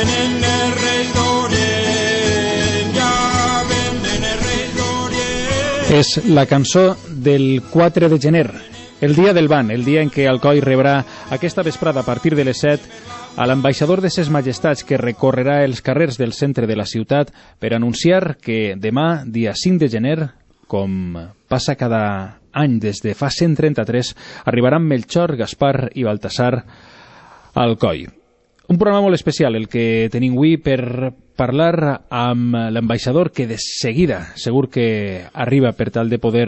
venen els Reis d'Orient, ja venen els Reis d'Orient. És la cançó del 4 de gener, el dia del ban, el dia en què Alcoi rebrà aquesta vesprada a partir de les 7 a l'ambaixador de ses majestats, que recorrerà els carrers del centre de la ciutat per anunciar que demà, dia 5 de gener, com passa cada any des de fa 133, arribaran Melchor, Gaspar i Baltasar a Alcoi. Un programa molt especial el que tenim avui per parlar amb l'ambaixador, que de seguida segur que arriba per tal de poder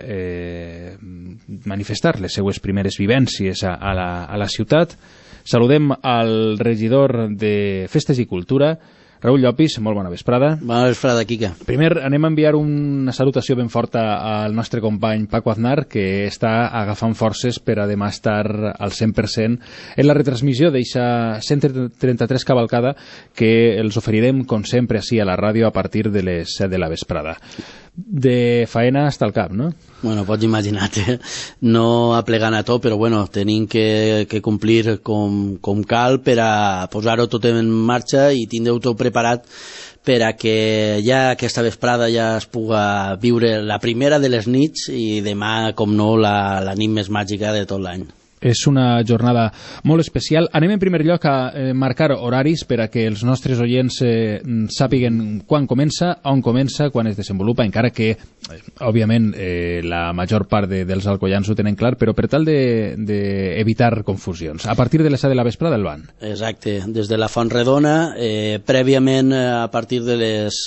manifestar les seues primeres vivències a la ciutat. Saludem al regidor de Festes i Cultura, Raül Llopis. Molt bona vesprada. Bona vesprada, Quica. Primer anem a enviar una salutació ben forta al nostre company Paco Aznar, que està agafant forces per a demà estar al 100% en la retransmissió d'eixa 133 cavalcada que els oferirem, com sempre, així a la ràdio a partir de les 7 de la vesprada. De faena hasta el cap, no? Bueno, pots imaginar-te, no aplegant a tot, però bueno, tenim que complir com cal per a posar-ho tot en marxa i tindre-ho tot preparat per a que ja aquesta vesprada ja es puga viure la primera de les nits i demà, com no, la nit més màgica de tot l'any. És una jornada molt especial. Anem en primer lloc a marcar horaris per a que els nostres oients sàpiguen quan comença, on comença, quan es desenvolupa, encara que, òbviament, la major part dels alcoians ho tenen clar, però per tal d'evitar confusions. A partir de les 7 de la vesprada el van. Exacte, des de la Font Redona, prèviament a partir de les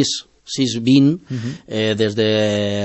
6:20, des de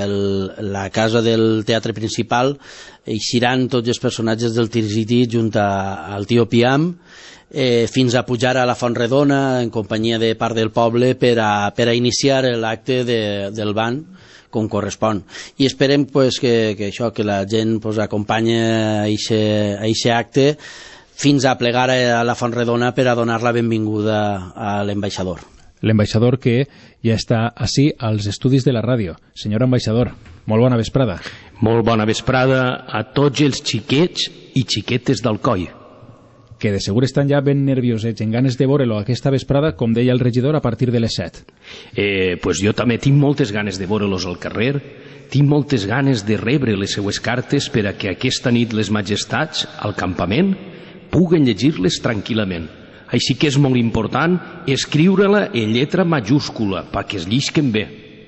la casa del Teatre Principal, eixiran tots els personatges del Tirziti junt al tio Piam, fins a pujar a la Font Redona en companyia de part del poble per a iniciar l'acte del ban com correspon. I esperem que la gent acompanya a aquest acte fins a plegar a la Font Redona per a donar la benvinguda a l'ambaixador. L'ambaixador que ja està ací als estudis de la ràdio. Senyor ambaixador, molt bona vesprada. Molt bona vesprada a tots els xiquets i xiquetes d'Alcoi. Que de segur estan ja ben nerviosets, en ganes de veure-lo aquesta vesprada, com deia el regidor, a partir de les 7. Pues jo també tinc moltes ganes de veure-los al carrer, tinc moltes ganes de rebre les seues cartes per a que aquesta nit les majestats, al campament, puguen llegir-les tranquil·lament. Així que és molt important escriure-la en lletra majúscula perquè es llisquen bé.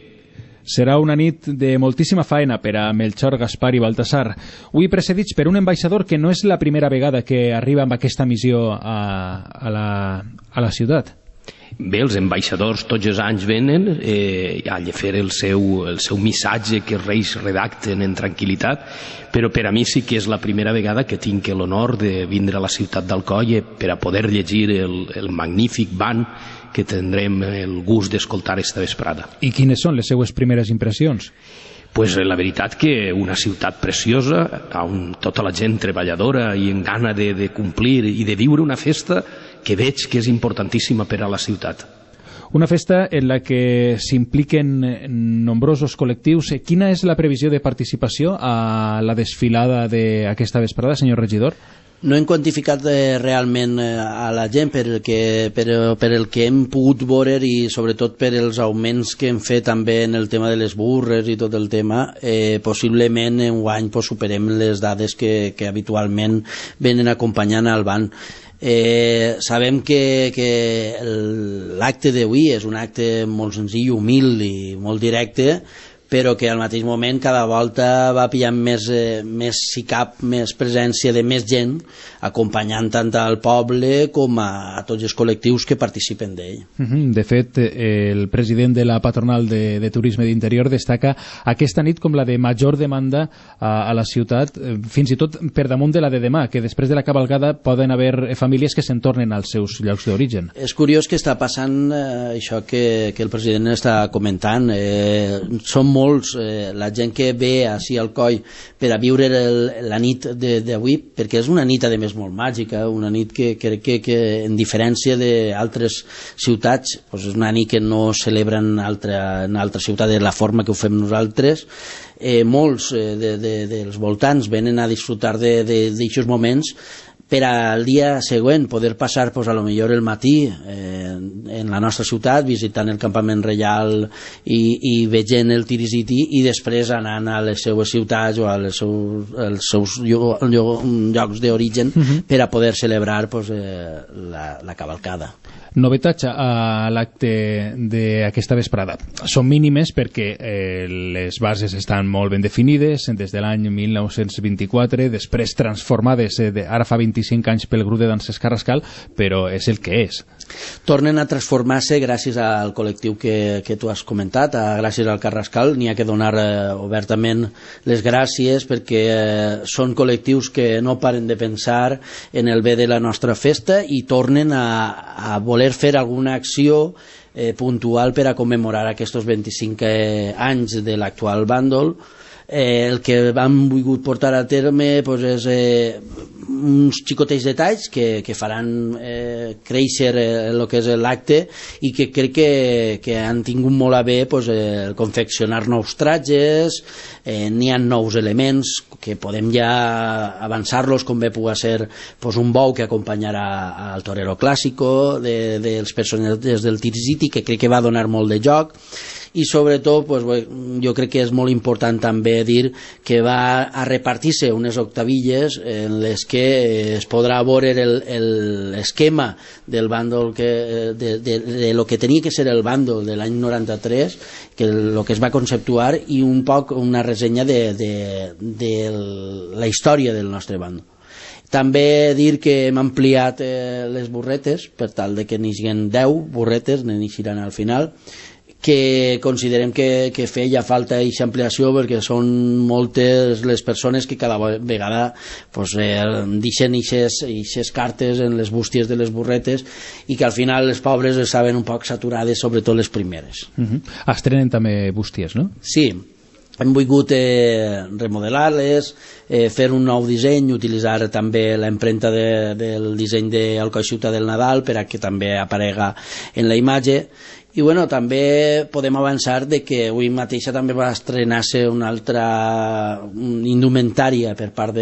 Serà una nit de moltíssima faena per a Melchor, Gaspar i Baltasar. Avui precedits per un ambaixador que no és la primera vegada que arriba amb aquesta missió a la ciutat. Bé, els ambaixadors tots els anys venen a fer el seu missatge que els reis redacten en tranquil·litat, però per a mi sí que és la primera vegada que tinc l'honor de vindre a la ciutat d'Alcoi per a poder llegir el magnífic ban que tindrem el gust d'escoltar esta vesprada. I quines són les seues primeres impressions? Pues la veritat que una ciutat preciosa, amb tota la gent treballadora i en gana de complir i de viure una festa que veig que és importantíssima per a la ciutat. Una festa en la que s'impliquen nombrosos col·lectius. Quina és la previsió de participació a la desfilada d'aquesta vesprada, senyor regidor? No hem quantificat realment a la gent per el que hem pogut veure i sobretot per els augments que hem fet també en el tema de les burres i tot el tema. Possiblement enguany superem les dades que habitualment venen acompanyant al ban. Sabem que l'acte d'avui és un acte molt senzill, humil i molt directe, però que al mateix moment cada volta va pillant més si cap, més presència de més gent, acompanyant tant al poble com a tots els col·lectius que participen d'ell. De fet, el president de la patronal de Turisme d'Interior destaca aquesta nit com la de major demanda a la ciutat, fins i tot per damunt de la de demà, que després de la cavalcada poden haver famílies que se'n tornen als seus llocs d'origen. És curiós que està passant això que el president està comentant. Són molts la gent que ve ací al Coll per a viure la nit d'avui, perquè és una nit a més molt màgica, una nit que crec que en diferència d'altres ciutats doncs és una nit que no celebra en altra ciutat de la forma que ho fem nosaltres. Molts dels voltants venen a disfrutar d'aixòs moments per al dia següent poder passar pues, a lo millor el matí en la nostra ciutat visitant el campament reial i veient el Tirisiti i després anant a les seues ciutats o als seus llocs d'origen per a poder celebrar pues, la cavalcada. Novetats a l'acte d'aquesta vesprada. Són mínimes perquè les bases estan molt ben definides des de l'any 1924, després transformades ara fa 25 anys pel grup de danses Carrascal, però és el que és. Tornen a transformar-se gràcies al col·lectiu que tu has comentat, gràcies al Carrascal. N'hi ha que donar obertament les gràcies perquè són col·lectius que no paren de pensar en el bé de la nostra festa i tornen a voler fer alguna acció puntual per a commemorar aquests 25 anys de l'actual bàndol. El que hem volgut portar a terme pues, és uns xicotets detalls que faran créixer el que és l'acte i que crec que han tingut molt a bé pues, confeccionar nous tratges, n'hi ha nous elements que podem ja avançar-los, com bé pugui ser pues, un bou que acompanyarà al torero clàssico dels personatges del Tirisiti, que crec que va donar molt de joc. I sobretot pues, jo crec que és molt important també dir que va a repartir-se unes octavilles en les que es podrà veure l'esquema del bàndol de lo que tenia que ser el bàndol de l'any 93, que el que es va conceptuar, i un poc una ressenya de la història del nostre bàndol. També dir que hem ampliat les burretes per tal de que n'hi hagin 10 burretes, n'hi al final, que considerem que feia falta aquesta ampliació perquè són moltes les persones que cada vegada pues, deixen aquestes cartes en les bústies de les burretes i que al final les pobres es saben un poc saturades, sobretot les primeres. Estrenen també bústies, no? Sí, hem volgut remodelar-les, fer un nou disseny, utilitzar també l'empremta del disseny d'Alcoi Ciutat del Nadal per a que també aparega en la imatge. I bueno, també podem avançar de que avui mateixa també va estrenar-se una altra indumentària per part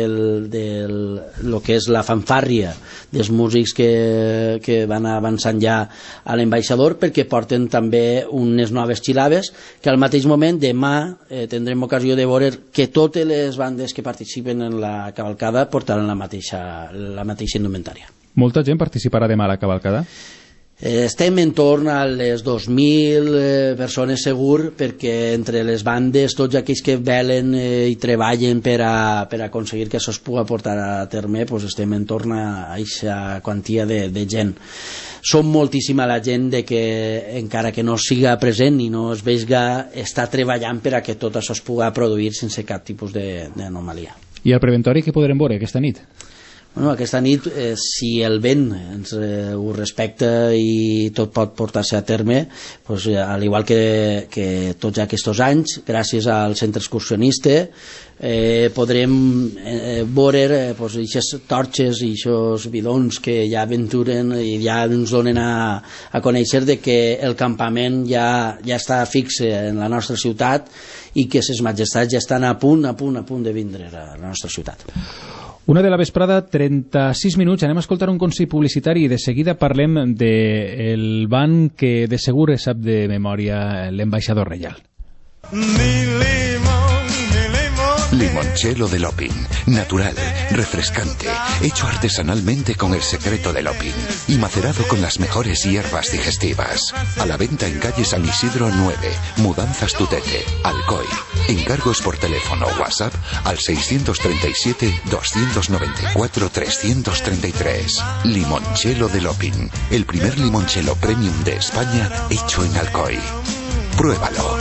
lo que és la fanfàrria dels músics que van avançant ja a l'ambaixador, perquè porten també unes noves xilaves que al mateix moment demà tindrem ocasió de veure que totes les bandes que participen en la cavalcada portaran la mateixa indumentària. Molta gent participarà demà a la cavalcada? Estem en torn a les 2.000 persones segur, perquè entre les bandes, tots aquells que velen i treballen per a aconseguir que això es pugui portar a terme, pues estem en torn a aquesta quantia de gent. Som moltíssima la gent que encara que no siga present i no es vegi, està treballant per a que tot això es pugui produir sense cap tipus d'anomalia. I el preventori què podrem veure aquesta nit? Bueno, aquesta nit, si el vent ens ho respecta i tot pot portar-se a terme, pues, al igual que tots aquests anys, gràcies al centre excursionista, podrem veure aquestes torxes i aquests bidons que ja aventuren i ja ens donen a conèixer de que el campament ja està fixe en la nostra ciutat i que ses majestats ja estan a punt de vindre a la nostra ciutat. Una de la vesprada, 36 minuts, anem a escoltar un consell publicitari i de seguida parlem del ban que de segur sap de memòria l'ambaixador reial. Limoncello de Lopin, natural, refrescante, hecho artesanalmente con el secreto de Lopin y macerado con las mejores hierbas digestivas. A la venta en calle San Isidro 9, Mudanzas Tutete, Alcoy. Encargos por teléfono o WhatsApp al 637-294-333. Limoncello de Lopin, el primer limoncello premium de España hecho en Alcoy. Pruébalo.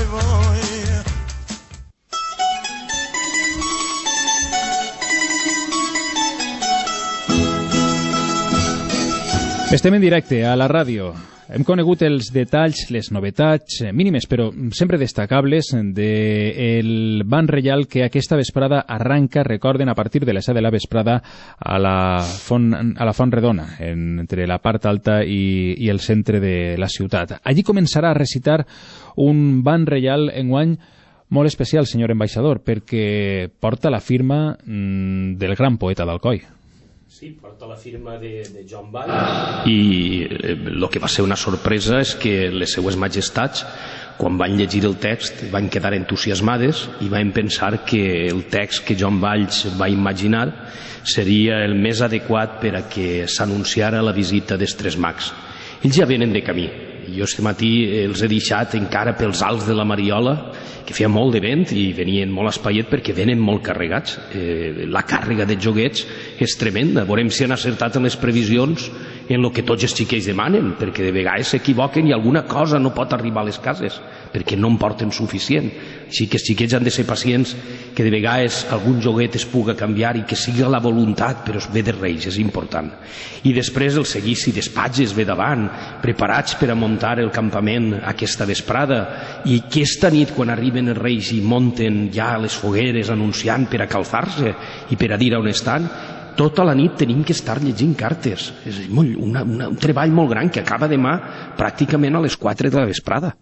Estem en directe a la ràdio. Hem conegut els detalls, les novetats mínimes, però sempre destacables, del ban reial que aquesta vesprada arranca, recorden, a partir de les 7 de la vesprada a la Font Redona, entre la part alta i el centre de la ciutat. Allí començarà a recitar un ban reial enguany molt especial, senyor ambaixador, perquè porta la firma del gran poeta d'Alcoi. Sí, porta la firma de Joan Valls i el que va ser una sorpresa és que les seues majestats, quan van llegir el text, van quedar entusiasmades i van pensar que el text que Joan Valls va imaginar seria el més adequat per a que s'anunciara la visita dels Tres Mags. Ells ja venen de camí. Jo este matí els he deixat encara pels alts de la Mariola, que feia molt de vent i venien molt espaiet perquè venen molt carregats. La càrrega de joguets és tremenda. Veurem si han acertat en les previsions en el que tots els xiquets demanen, perquè de vegades s'equivoquen i alguna cosa no pot arribar a les cases perquè no en porten suficient. Així que els xiquets han de ser pacients, que de vegades algun joguet es puga canviar i que sigui la voluntat, però ve de Reis, és important. I després el seguici d'espatges ve davant, preparats per a muntar el campament aquesta vesprada, i aquesta nit quan arriben els Reis i munten ja les fogueres anunciant per a calfar-se i per a dir on estan, tota la nit tenim que estar llegint cartes. És un treball molt gran que acaba demà pràcticament a les 4 de la vesprada.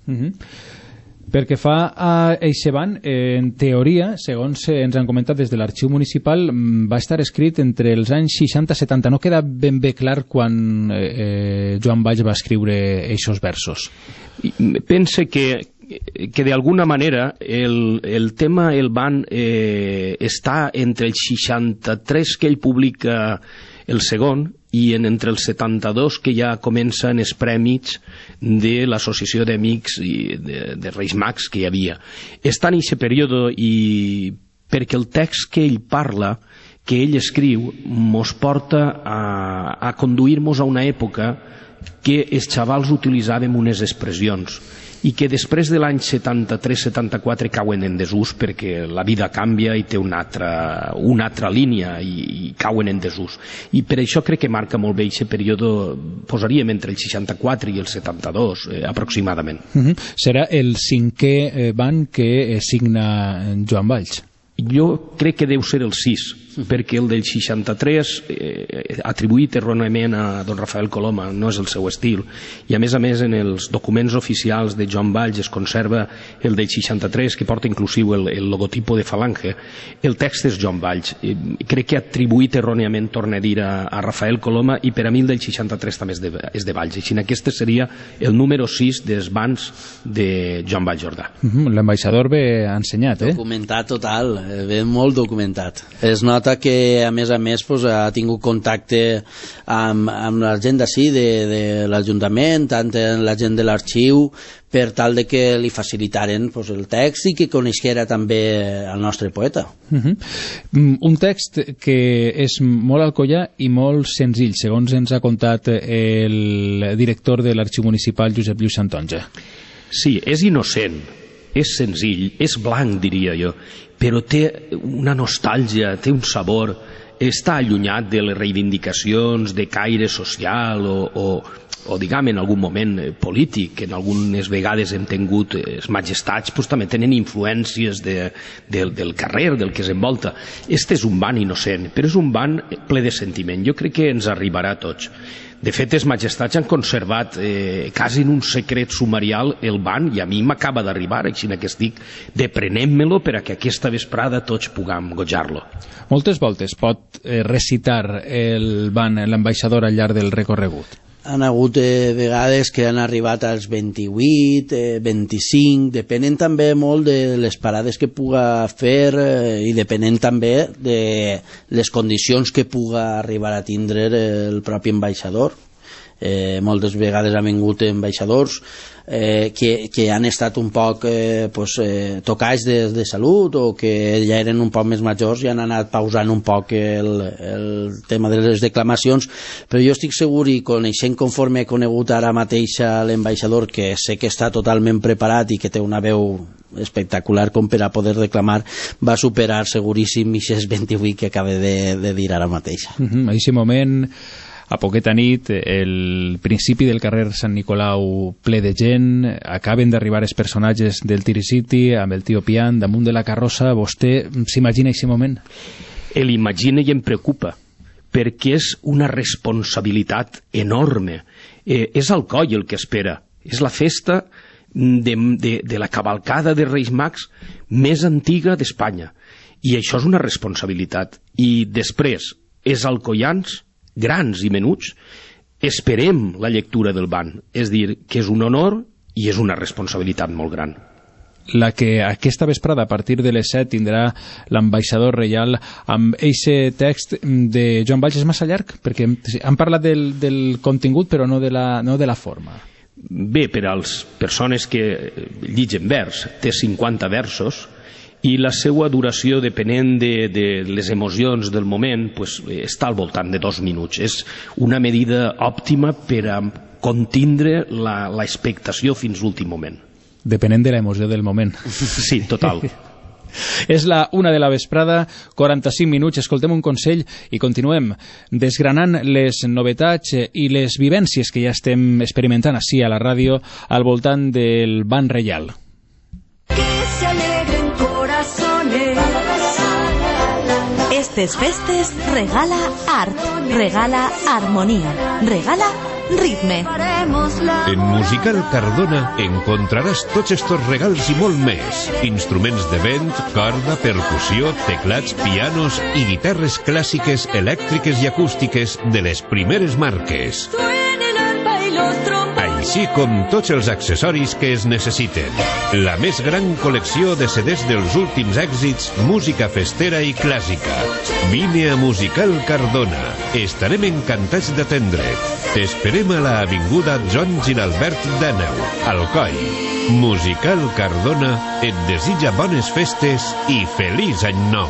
Perquè fa a Eixeban, en teoria, segons ens han comentat des de l'arxiu municipal, va estar escrit entre els anys 60 i 70. No queda ben bé clar quan Joan Valls va escriure eixos versos. Pense que d'alguna manera el tema el van està entre el 63 que ell publica el segon i entre el 72 que ja comencen els prèmits de l'associació d'amics de Reis Mags que hi havia. Està en aquest període i perquè el text que ell parla, que ell escriu, mos porta a conduir-nos a una època que els xavals utilitzàvem unes expressions i que després de l'any 73-74 cauen en desús perquè la vida canvia i té una altra línia i cauen en desús. I per això crec que marca molt bé aquest període, posaríem entre el 64 i el 72 aproximadament. Serà el 5è ban que signa Joan Valls? Jo crec que deu ser el 6, perquè el del 63 atribuït erròniament a don Rafael Coloma no és el seu estil, i a més en els documents oficials de Joan Valls es conserva el del 63 que porta inclusiu el logotipo de Falange. El text és Joan Valls, crec que atribuït erròniament, torna a dir, a Rafael Coloma, i per a mi el del 63 també és de Valls. Així aquest seria el número 6 dels bans de Joan Valls Jordà. L'ambaixador ve ensenyat, documentat total, ve molt documentat. Es nota que a més pues, ha tingut contacte amb la gent d'ací de l'Ajuntament, tant la gent de l'arxiu, per tal de que li facilitaren pues, el text i que coneixera també el nostre poeta. Un text que és molt alcoià i molt senzill, segons ens ha contat el director de l'Arxiu Municipal, Josep Lluís Santonja. Sí, és innocent, és senzill, és blanc, diria jo, però té una nostàlgia, té un sabor, està allunyat de les reivindicacions de caire social o diguem, en algun moment polític, que en algunes vegades hem tingut els majestats, doncs també tenen influències del carrer, del que s'envolta. Este és un ban innocent, però és un ban ple de sentiment. Jo crec que ens arribarà a tots. De fet, els majestats han conservat quasi en un secret sumarial el ban, i a mi m'acaba d'arribar, així que estic deprenem-me-lo per a que aquesta vesprada tots puguem gojar-lo. Moltes voltes pot recitar el ban l'ambaixador al llarg del recorregut? Han hagut vegades que han arribat als 28, 25, depenent també molt de les parades que puga fer i depenent també de les condicions que puga arribar a tindre el propi ambaixador. Moltes vegades han vingut ambaixadors que han estat un poc tocats de salut o que ja eren un poc més majors i han anat pausant un poc el tema de les declamacions, però jo estic segur, i coneixent conforme he conegut ara mateix l'ambaixador, que sé que està totalment preparat i que té una veu espectacular com per a poder declamar, va superar seguríssim aquests 28 que acaba de dir ara mateix. En aquest moment, a poqueta nit, el principi del carrer Sant Nicolau ple de gent, acaben d'arribar els personatges del Tiricity amb el tio Pian damunt de la carrossa. Vostè s'imagina aquest moment? L'imagina i em preocupa, perquè és una responsabilitat enorme. És Alcoi el que espera. És la festa de la cavalcada de Reis Mags més antiga d'Espanya. I això és una responsabilitat. I després, els alcoians, grans i menuts, esperem la lectura del ban. És dir, que és un honor i és una responsabilitat molt gran. La que aquesta vesprada a partir de les 7 tindrà l'ambaixador reial amb eixe text de Joan Valls. És massa llarg? Perquè han parlat del contingut però no de la forma. Bé, per a les persones que lligen vers, té 50 versos i la seva duració, depenent de les emocions del moment, pues, està al voltant de 2 minuts. És una medida òptima per a contindre l'expectació fins l'últim moment. Depenent de l'emoció del moment. Sí, total. És la 1 de la vesprada, 45 minuts, escoltem un consell i continuem desgranant les novetats i les vivències que ja estem experimentant ací a la ràdio al voltant del ban reial. Que se alegren corazones. Estes festes regala art, regala armonía, regala ritme. En Musical Cardona encontraràs tots estos regals i molt més. Instruments de vent, corda, percussió, teclats, pianos i guitarres clàssiques, elèctriques i acústiques de les primeres marques. Així com tots els accessoris que es necessiten. La més gran col·lecció de CDs dels últims èxits, música festera i clàssica. Vine a Musical Cardona. Estarem encantats d'atendre. T'esperem a l'avinguda Joan Giralbert d'Àneu, Alcoi. Musical Cardona et desitja bones festes i feliç any nou.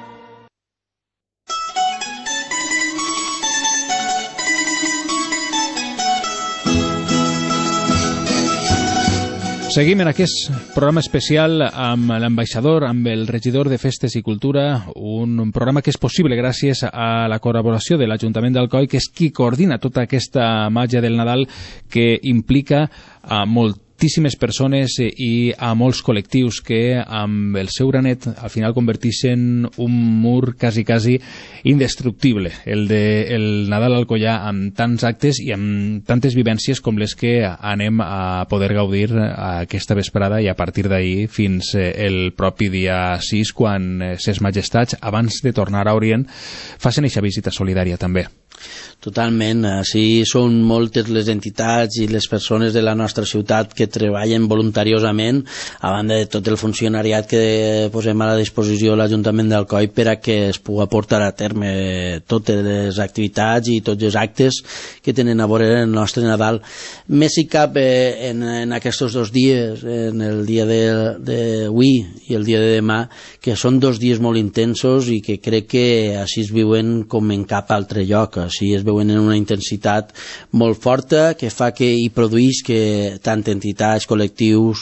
Seguim en aquest programa especial amb l'ambaixador, amb el regidor de Festes i Cultura, un programa que és possible gràcies a la col·laboració de l'Ajuntament d'Alcoi, que és qui coordina tota aquesta màgia del Nadal que implica a moltíssimes persones i a molts col·lectius que amb el seu granet al final converteixen un mur quasi indestructible, el del Nadal alcoià, amb tants actes i amb tantes vivències com les que anem a poder gaudir aquesta vesprada i a partir d'ahir fins el propi dia 6, quan ses majestats, abans de tornar a Orient, facin eixa visita solidària també. Totalment, així són moltes les entitats i les persones de la nostra ciutat que treballen voluntariosament, a banda de tot el funcionariat que posem a la disposició de l'Ajuntament d'Alcoi per a que es pugui portar a terme totes les activitats i tots els actes que tenen a veure el nostre Nadal. Més i cap en aquests 2 dies, en el dia d'avui i el dia de demà, que són 2 dies molt intensos i que crec que així es viuen com en cap altre lloc, així es veuen en una intensitat molt forta que fa que hi produeix que tant entitats, col·lectius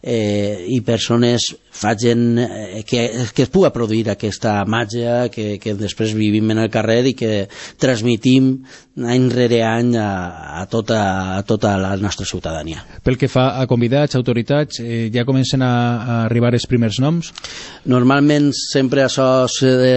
i persones facin que es pugui produir aquesta màgia que després vivim en el carrer i que transmitim any rere any a tota la nostra ciutadania. Pel que fa a convidats, autoritats, ja comencen a arribar els primers noms? Normalment sempre això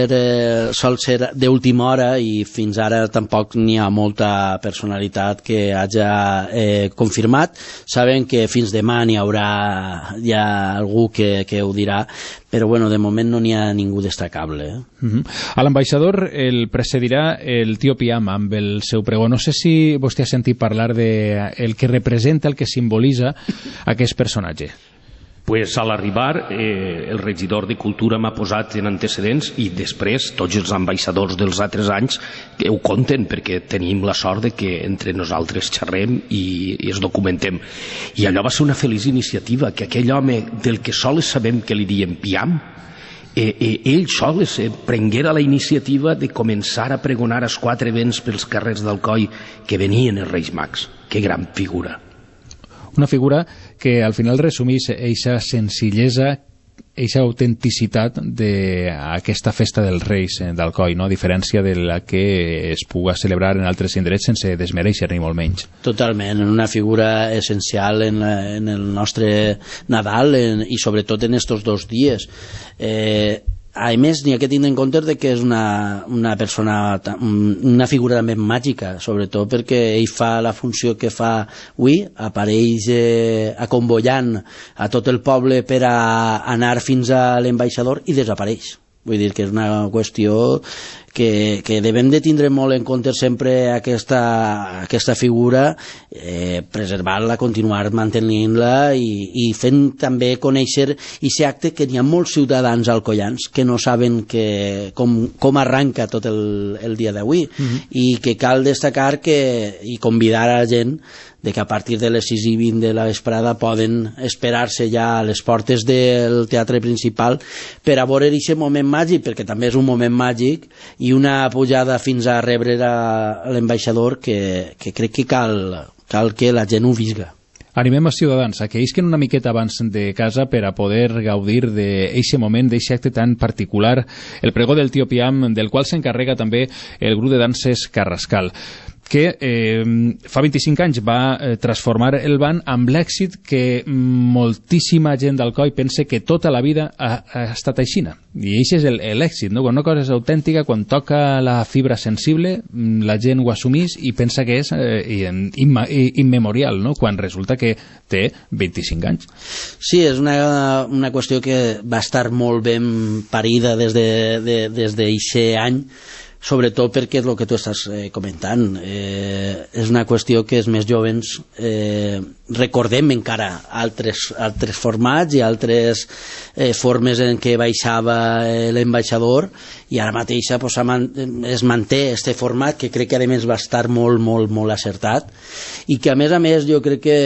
sol ser d'última hora i fins ara tampoc n'hi ha molta personalitat que haja confirmat. Sabem que fins demà n'hi haurà ja algú que ho dirà, però bueno, de moment no n'hi ha ningú destacable. A l'ambaixador el precedirà el tio Piam amb el seu pregó. No sé si vostè ha sentit parlar del que representa, el que simbolitza aquest personatge. Pues a l'arribar el regidor de Cultura m'ha posat en antecedents i després tots els ambaixadors dels altres anys ho conten, perquè tenim la sort de que entre nosaltres xerrem i es documentem. I allò va ser una feliç iniciativa, que aquell home del que sols sabem que li diem Piam, ell sols prenguera la iniciativa de començar a pregonar els 4 vents pels carrers d'Alcoi que venien els Reis Mags. Que gran figura. Una figura que al final resumís eixa senzillesa, eixa autenticitat d'aquesta festa dels Reis d'Alcoi, no? A diferència de la que es puga celebrar en altres indrets sense desmereixer ni molt menys. Totalment, una figura essencial en el nostre Nadal i sobretot en estos 2 dies. A més, n'hi ha que tindre en compte que és una persona, una figura també màgica, sobretot perquè ell fa la funció que fa avui, apareix acombollant a tot el poble per a anar fins a l'ambaixador i desapareix. Vull dir que és una qüestió que devem de tindre molt en compte sempre aquesta figura, preservar-la, continuar mantenint-la i fent també conèixer aquest acte que n'hi ha molts ciutadans alcoians que no saben com arranca tot el dia d'avui, i que cal destacar i convidar a la gent de que a partir de les 6:20 de la vesprada poden esperar-se ja a les portes del teatre principal per a veure aquest moment màgic, perquè també és un moment màgic, i una pujada fins a rebre l'ambaixador que crec que cal que la gent ho visga. Animem a Ciutadans a que isquen una miqueta abans de casa per a poder gaudir d'aquest moment, d'aquest acte tan particular, el pregó del Tio Piam, del qual s'encarrega també el grup de danses Carrascal, que fa 25 anys va transformar el ban amb l'èxit que moltíssima gent d'Alcoi pensa que tota la vida ha estat aixina. I això és l'èxit, no? Quan una cosa és autèntica, quan toca la fibra sensible, la gent ho assumís i pensa que és immemorial, no? Quan resulta que té 25 anys. Sí, és una qüestió que va estar molt ben parida des d'aquest any, sobretot perquè és el que tu estàs comentant. És una qüestió que els més joves recordem encara altres formats i altres formes en què baixava l'ambaixador, i ara mateix es manté este format, que crec que a més va estar molt, molt, molt acertat, i que a més jo crec que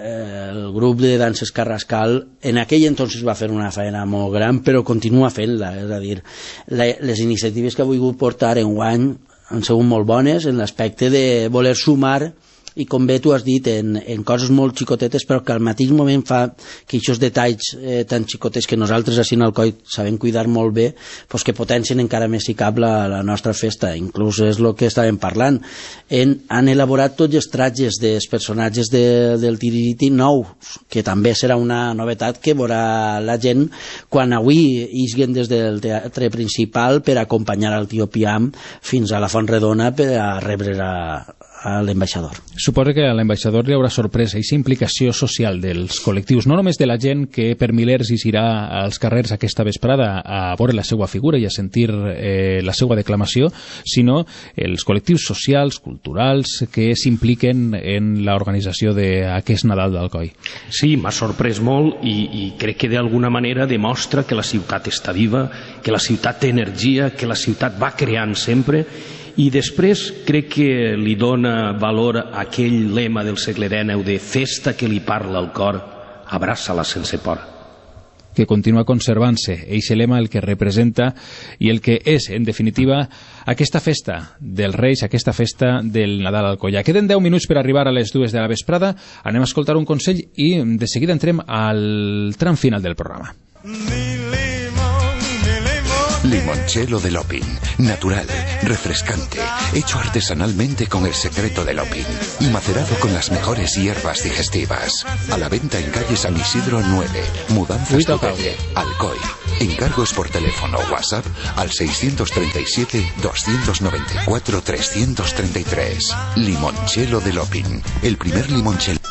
el grup de danses Carrascal en aquell entonces va fer una feina molt gran, però continua fent-la. És a dir, les iniciatives que ha volgut portar enguany han sigut molt bones en l'aspecte de voler sumar, i com bé tu has dit, en coses molt xicotetes, però que al mateix moment fa que aquests detalls tan xicotes que nosaltres a Alcoi sabem cuidar molt bé, pues que potencien encara més si cap la nostra festa. Inclús és el que estàvem parlant, han elaborat tots els tratges dels personatges del Tiririti nou, que també serà una novetat que veurà la gent quan avui isguen des del teatre principal per acompanyar el Tio Piam fins a la Font Redona per a rebre a l'ambaixador. Suposo que a l'ambaixador li haurà sorpresa aquesta implicació social dels col·lectius, no només de la gent que per milers irà als carrers aquesta vesprada a veure la seva figura i a sentir la seva declamació, sinó els col·lectius socials, culturals, que s'impliquen en l'organització d'aquest Nadal d'Alcoi. Sí, m'ha sorprès molt i crec que d'alguna manera demostra que la ciutat està viva, que la ciutat té energia, que la ciutat va creant sempre. I després crec que li dona valor a aquell lema del segle XIX de festa que li parla al cor, abraça-la sense por. Que continua conservant-se, eixe lema el que representa i el que és, en definitiva, aquesta festa dels Reis, aquesta festa del Nadal Alcoià. Queden 10 minuts per arribar a les 2 de la vesprada, anem a escoltar un consell i de seguida entrem al tram final del programa. Limoncello del Opin, natural, refrescante, hecho artesanalmente con el secreto del Opin y macerado con las mejores hierbas digestivas. A la venta en calle San Isidro 9, Mudanzas Topete, Alcoi. Encargos por teléfono o WhatsApp al 637-294-333. Limoncello del Opin, el primer limoncello.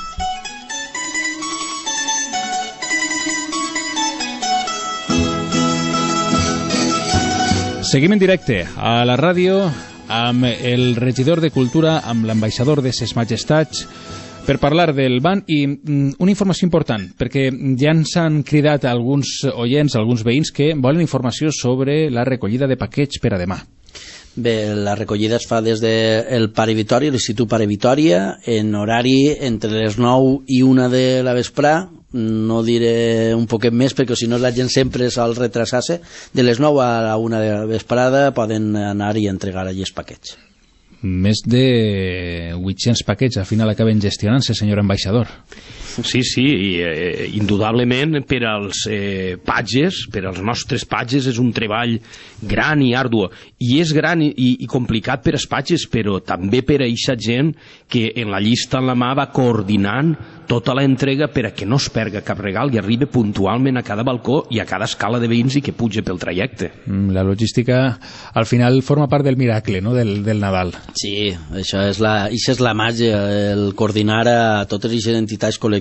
Seguim en directe a la ràdio amb el regidor de Cultura, amb l'ambaixador de Ses Majestats, per parlar del ban. I una informació important, perquè ja ens han cridat alguns oients, alguns veïns, que volen informació sobre la recollida de paquets per a demà. Bé, la recollida es fa des del Pare Vitòria, l'Institut Pare Vitòria, en horari entre les 9 i 1 de la vesprà. No diré un poquet més perquè si no la gent sempre sol retrasar-se. De les 9 a la 1 de la vesprada poden anar i entregar allí els paquets. Més de 800 paquets al final acaben gestionant-se, senyor ambaixador. Sí, indudablement per als patges, per als nostres patges és un treball gran i ardu, i és gran i complicat per als patges, però també per a aquesta gent que en la llista en la mà va coordinant tota l'entrega per a que no es perga cap regal i arribi puntualment a cada balcó i a cada escala de veïns i que puja pel trajecte. La logística al final forma part del miracle, no? del Nadal. Sí, això és la màgia, el coordinar a totes les entitats col·lectives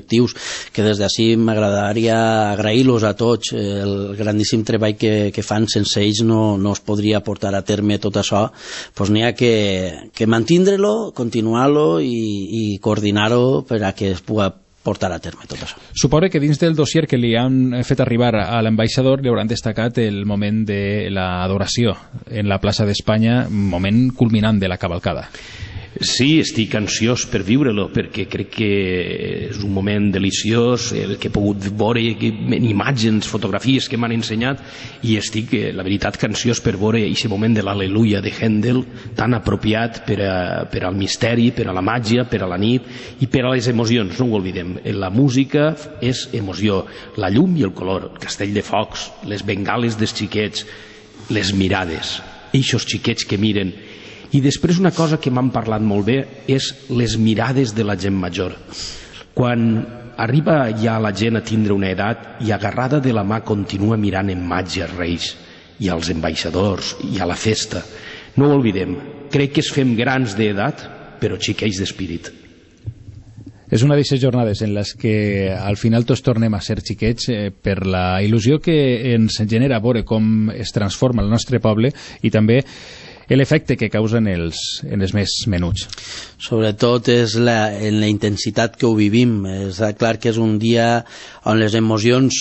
col·lectius, que des d'ací m'agradaria agrair-los a tots el grandíssim treball que fan. Sense ells no es podria portar a terme tot això. Doncs n'hi ha que mantindre-lo, continuar-lo i coordinar-ho per a que es pugui portar a terme tot això. Suposo que dins del dossier que li han fet arribar a l'ambaixador li hauran destacat el moment de l'adoració en la plaça d'Espanya, moment culminant de la cavalcada. Sí, estic ansiós per viure-lo, perquè crec que és un moment deliciós, el que he pogut veure en imatges, fotografies que m'han ensenyat, i estic, la veritat, que ansiós per veure aquest moment de l'Al·leluia de Händel, tan apropiat per al misteri, per a la màgia, per a la nit i per a les emocions, no ho oblidem. La música és emoció, la llum i el color, el castell de focs, les bengales dels xiquets, les mirades, eixos xiquets que miren. I després una cosa que m'han parlat molt bé és les mirades de la gent major. Quan arriba ja la gent a tindre una edat i agarrada de la mà continua mirant en màgia als reis i als ambaixadors i a la festa. No ho oblidem, crec que es fem grans d'edat però xiquets d'espírit. És una d'aquestes jornades en les que al final tots tornem a ser xiquets per la il·lusió que ens genera veure com es transforma el nostre poble i també l'efecte que causen els més menuts. Sobretot és en la intensitat que ho vivim. Està clar que és un dia on les emocions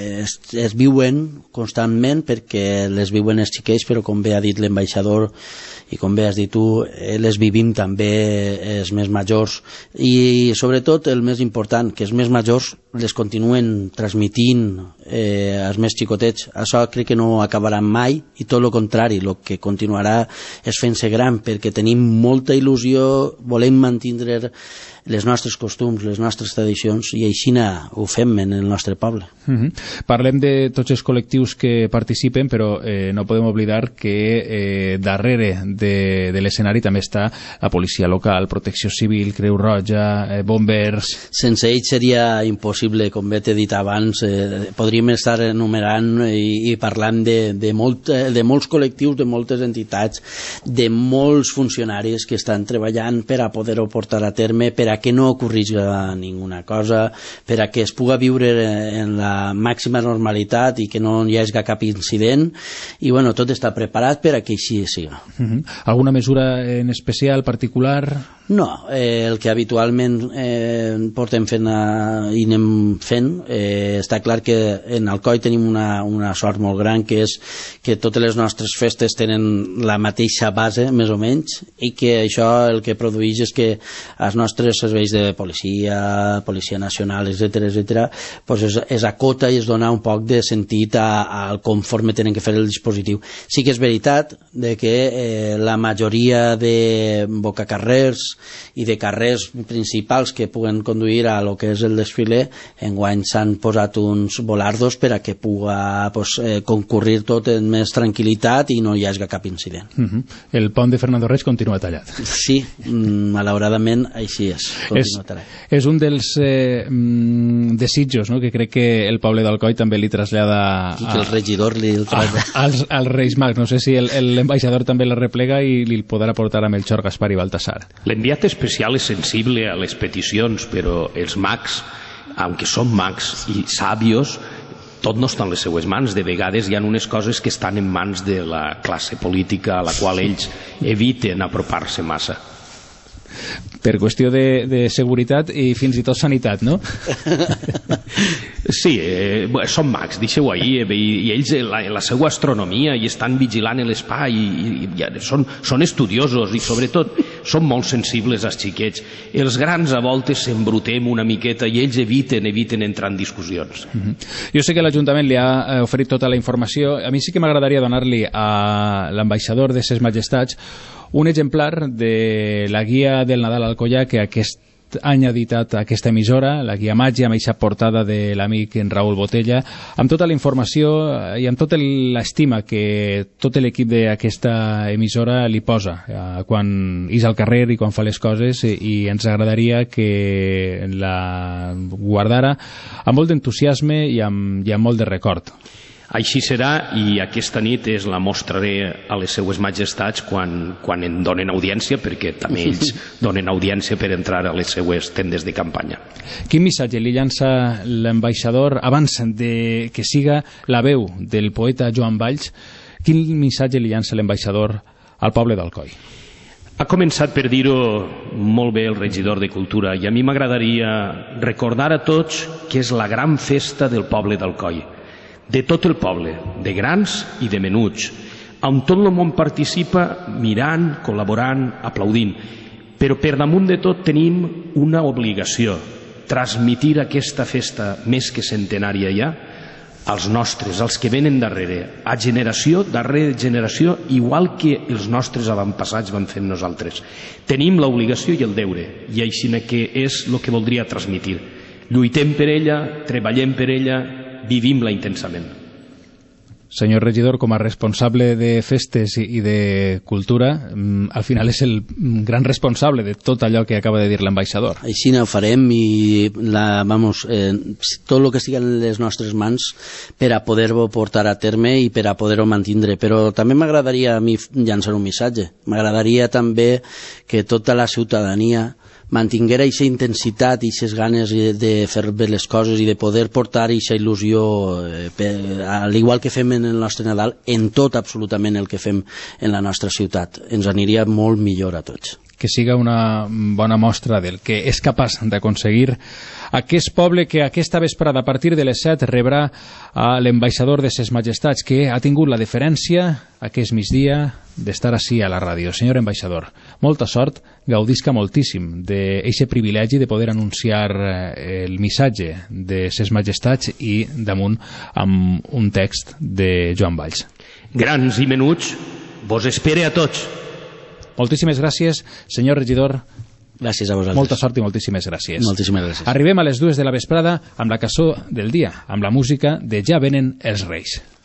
es viuen constantment, perquè les viuen els xiquets, però com bé ha dit l'ambaixador i com bé has dit tu, les vivim també els més majors, i sobretot el més important, que els més majors les continuen transmitint als més xicotets. Això crec que no acabarà mai, i tot el contrari, el que continuarà és fent-se gran, perquè tenim molta il·lusió, volem mantindre les nostres costums, les nostres tradicions, i així ho fem en el nostre poble. Parlem de tots els col·lectius que participen, però no podem oblidar que darrere de l'escenari també està la policia local, Protecció Civil, Creu Roja, bombers. Sense ells seria impossible, com bé t'he dit abans. Podríem estar enumerant i parlant de molts col·lectius, de moltes entitats, de molts funcionaris que estan treballant per a poder-ho portar a terme, per a que no ocorriga ninguna cosa, per a que es pugui viure en la màxima normalitat i que no hi hagi cap incident, i bueno, tot està preparat per a que així siga. Alguna mesura en especial, particular? No, el que habitualment portem fent i anem fent. Està clar que en Alcoi tenim una sort molt gran, que és que totes les nostres festes tenen la mateixa base, més o menys, i que això el que produeix és que els nostres serveis de policia nacional, etc., pues es acota i es dona un poc de sentit al conforme tenen que fer el dispositiu. Sí que és veritat de que la majoria de bocacarrers i de carrers principals que puguen conduir a lo que és el desfile, enguany s'han posat uns volardos per a que pugui concurrir tot en més tranquil·litat i no hi hagi cap incident. El pont de Fernando Reig continua tallat. Sí, malauradament així és. És un dels desitjos, no?, que crec que el poble d'Alcoi també li trasllada i que el regidor li als Reis Mags. No sé si l'ambaixador també la replega i li podrà portar a Melchor, Gaspar i Baltasar. L'enviat especial és sensible a les peticions, però els mags, aunque són mags i sàvios, tot no està en les seues mans. De vegades hi ha unes coses que estan en mans de la classe política a la qual ells eviten apropar-se massa. Per qüestió de seguretat i fins i tot sanitat, no? Sí, són mags, deixeu ahir, i ells en la seva astronomia i estan vigilant l'espai i són estudiosos i sobretot són molt sensibles als xiquets. Els grans a voltes s'embrutem una miqueta i ells eviten entrar en discussions. Jo sé que l'Ajuntament li ha oferit tota la informació. A mi sí que m'agradaria donar-li a l'ambaixador de Ses Majestats un exemplar de la guia del Nadal a Alcoià que aquest any ha editat aquesta emissora, la guia Màgia, amb aquesta portada de l'amic en Raül Botella, amb tota la informació i amb tota l'estima que tot l'equip d'aquesta emissora li posa quan és al carrer i quan fa les coses, i ens agradaria que la guardara amb molt d'entusiasme i amb molt de record. Així serà, i aquesta nit la mostraré a les seues majestats quan en donen audiència, perquè també ells donen audiència per entrar a les seues tendes de campanya. Quin missatge li llança l'ambaixador abans de que siga la veu del poeta Joan Valls? Quin missatge li llança l'ambaixador al poble d'Alcoi? Ha començat per dir-ho molt bé el regidor de Cultura, i a mi m'agradaria recordar a tots que és la gran festa del poble d'Alcoi, de tot el poble, de grans i de menuts, on tot el món participa mirant, col·laborant, aplaudint. Però per damunt de tot tenim una obligació: transmitir aquesta festa més que centenària ja als nostres, als que venen darrere, a generació darrere generació, igual que els nostres avantpassats van fer nosaltres. Tenim l'obligació i el deure, i així que és el que voldria transmitir. Lluitem per ella, treballem per ella, vivim-la intensament. Senyor regidor, com a responsable de festes i de cultura, al final és el gran responsable de tot allò que acaba de dir l'ambaixador. Així ho farem, i tot el que estigui en les nostres mans per a poder-ho portar a terme i per a poder-ho mantindre. Però també m'agradaria a mi llançar un missatge. M'agradaria també que tota la ciutadania mantinguera aquesta intensitat i aquestes ganes de fer bé les coses i de poder portar aquesta il·lusió, al igual que fem en el nostre Nadal, en tot absolutament el que fem en la nostra ciutat. Ens aniria molt millor a tots. Que siga una bona mostra del que és capaç d'aconseguir aquest poble que aquesta vesprada a partir de les 7 rebrà a l'ambaixador de ses majestats, que ha tingut la deferència aquest migdia d'estar així a la ràdio. Senyor ambaixador, molta sort, gaudisca moltíssim d'aquest privilegi de poder anunciar el missatge de ses majestats i damunt amb un text de Joan Valls. Grans i menuts, vos espere a tots. Moltíssimes gràcies, senyor regidor. Gràcies a vosaltres. Molta sort i moltíssimes gràcies. Moltíssimes gràcies. Arribem a les 2 de la vesprada amb la cançó del dia, amb la música de Ja venen els Reis.